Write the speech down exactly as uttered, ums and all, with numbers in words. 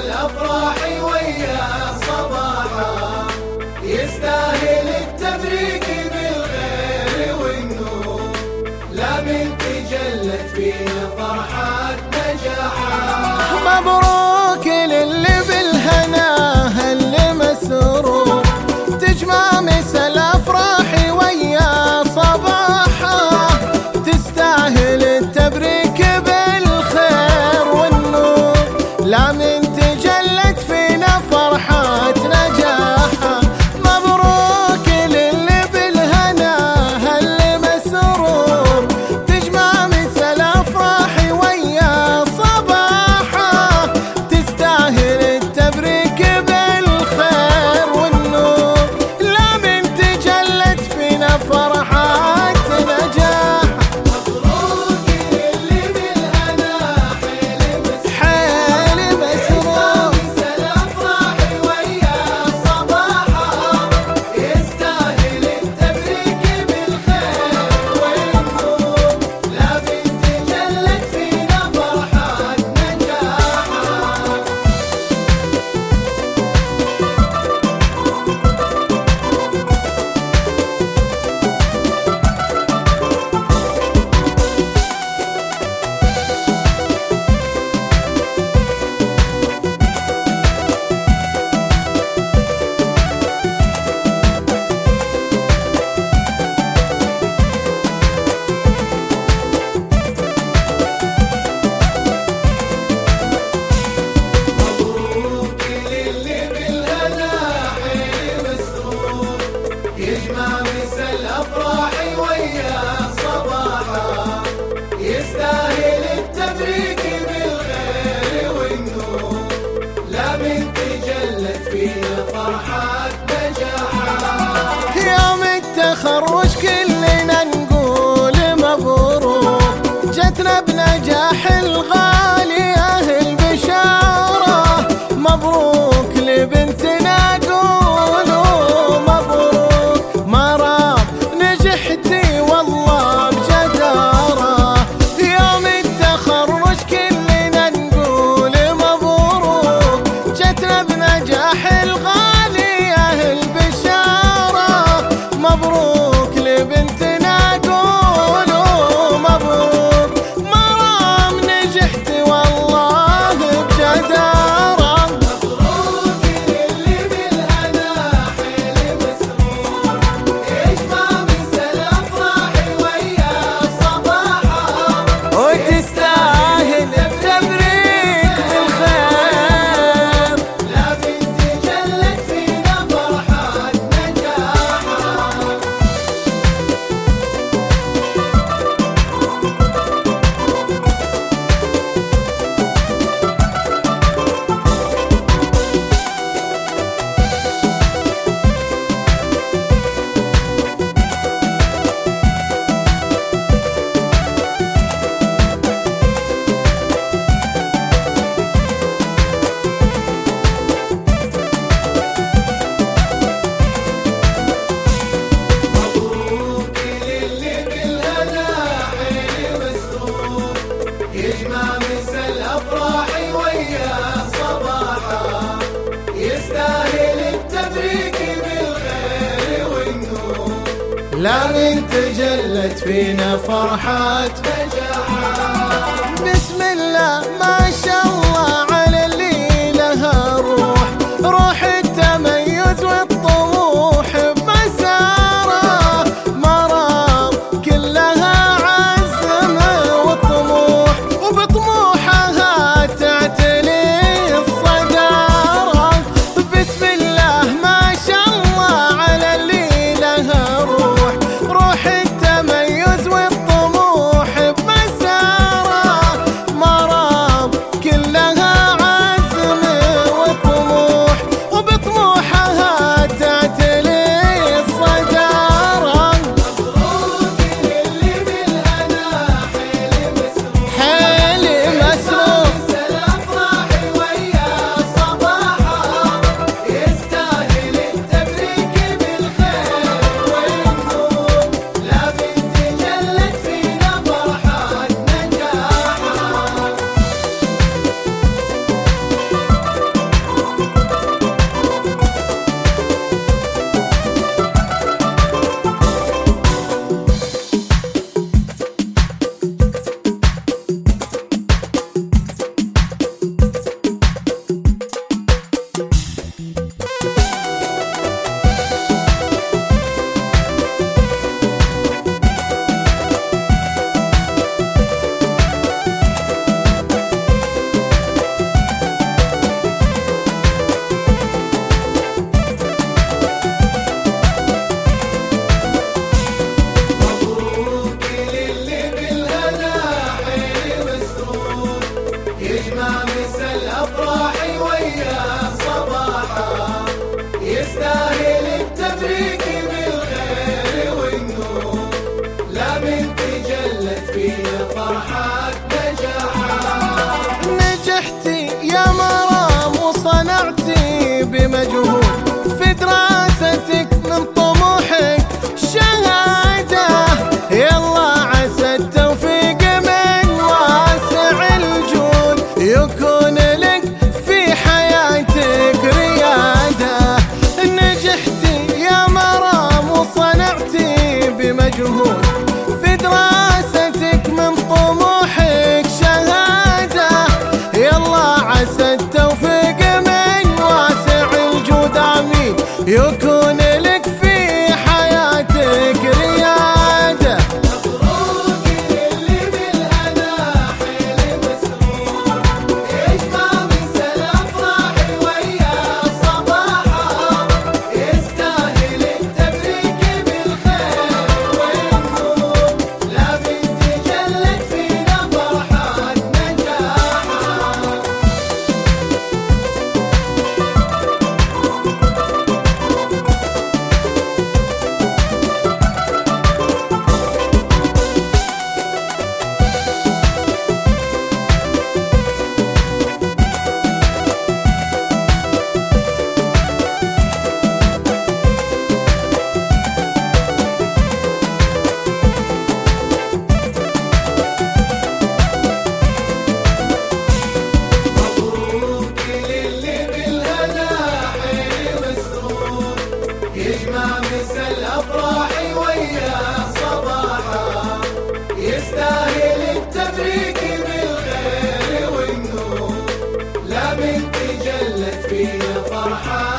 الأفراح ويا صباحا، يستاهل التبريك بالخير والنور، لا من تجلت فينا فرحة نجاحا. مبروك للي بالهنا اللي مسرور، تجمع مسا الأفراح ويا صباحا، تستاهل التبريك بالخير والنور، لا من تجلت فينا فرحة نجاحا. مبروك للي بالهنا اللي مسرور، تجمع مسا الأفراح ويا صباحا، تستاهل التبريك بالخير والنور، لا من تجلت فينا فرحة نجاحا. مبروك للي بالهنا حيل مسرور، الأفراح ويا صباحا، يستاهل التبريك بالخير والنور، لا من تجلت فينا فرحة نجاحا. مبروك للي بالهنا حيل مسرور، يجمع مسا الأفراح ويا صباحا، يستاهل التبريك بالخير والنور، لا من تجلت فينا فرحة نجاحا. يوم التخرج كلنا نقول مبروك، جتنا بنجاح الغالي أهل بشارة، مبروك لبنتنا قولوا مبروك، مرام نجحتي والله بجدارة. يوم التخرج كلنا نقول مبروك، جتنا بنجاح الغالي أهل بشارة، مبروك لبنتنا قولوا مبروك، مرام نجحتي والله بجدارة. مبروك للي بالهنا حيل مسرور، يجمع مسا الأفراح ويا صباحا، وتستاهل التبريك بالخير، لا من تجلت فينا فرحة نجاحا. مبروك للي بالهنا حيل مسرور، يجمع مسا الأفراح ويا صباحا، يستاهل التبريك بالخير والنور، لا من تجلت فينا فرحة نجاحا. بسم الله ما شاء الله على اللي لها روح، روح التميز والطموح بمساره، مرام كلها عزم وطموح، وبطموحها تعتلي الصدارة. بسم الله ما شاء الله على اللي لها روح، روح التميز والطموح بمساره، هي فرحة